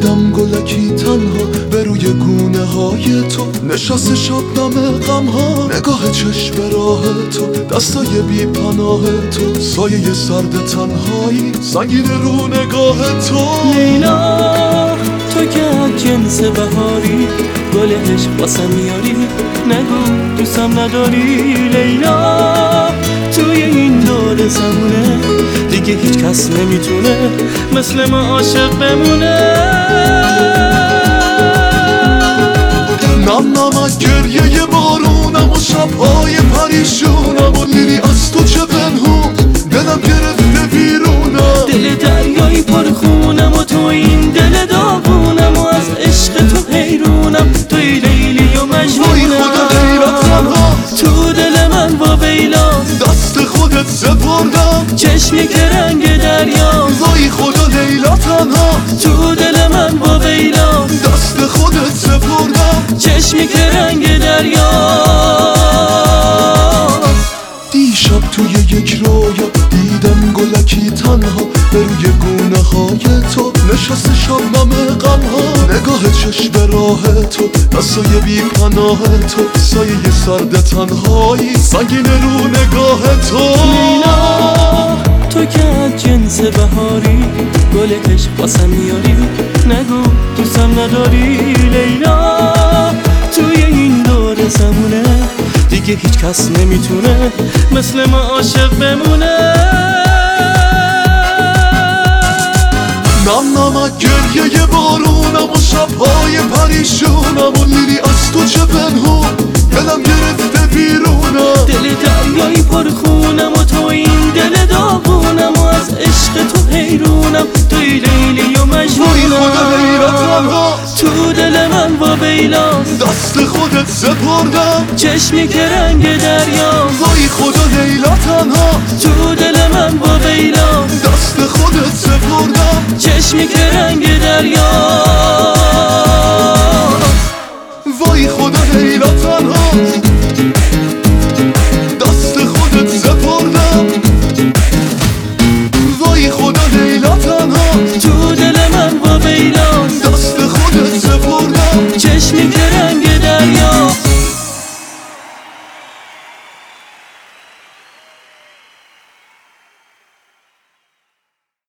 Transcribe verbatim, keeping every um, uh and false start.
دیدم گلکی تنها به روی گونه های تو نشست شبنم غم ها، نگاه چشم راه تو، دستای بی پناه تو، سایه سرد تنهایی سنگین رو نگاه تو. لیلا تو که از جنس بهاری، گل عشق واسم میاری، نگو دوستم نداری. لیلا توی این دور زمونه دیگه هیچ کس نمیتونه مثل ما عاشق بمونه. نم نمک گریه بارونم و شبهای پریشونم و لیلی از تو چه پنهون، دلم گرفته بیرونم. دل دریایی پر خونم و تو این دل داغونم و از عشق تو حیرونم. توی لیلی و مجنونم. وای خدا حیرتم ها تو دل من با ویلاست، دست خودت سپردم. چشمی که رنگ دریاست. وای خدا لیلا تنها تو دل من با ویلاست، دست خودت سپردم. چشمی که رنگ دریاست. دیشب توی یک رویا دیدم گلکی تنها به روی گونه های تو نشست شبنم غم ها، نگاه چشم راه تو، دستای بی پناه تو، سایه سرد تنهایی سنگین رو نگاه تو. لیلا تو که از جنس بهاری، گل عشق واسم میاری، نگو دوستم نداری. لیلا توی این دور زمونه دیگه هیچ کس نمیتونه مثل ما عاشق بمونه. نم نمک گریه بارونم و شبهای پریشونم و لیلی از تو چه پنهون، دلم گرفته بیرونم. دل دریایی پر خونم و تو این دل داغونم و از عشق تو حیرونم. توی لیلی و مجنونم. وای خدا حیرتم ها تو دل من با ویلاست، دست خودت سپردم. چشمی که رنگ دریاست. وای خدا لیلا تنها تو دل من با ویلاست، دست خودت سپردم. چشمی که رنگ دریاست.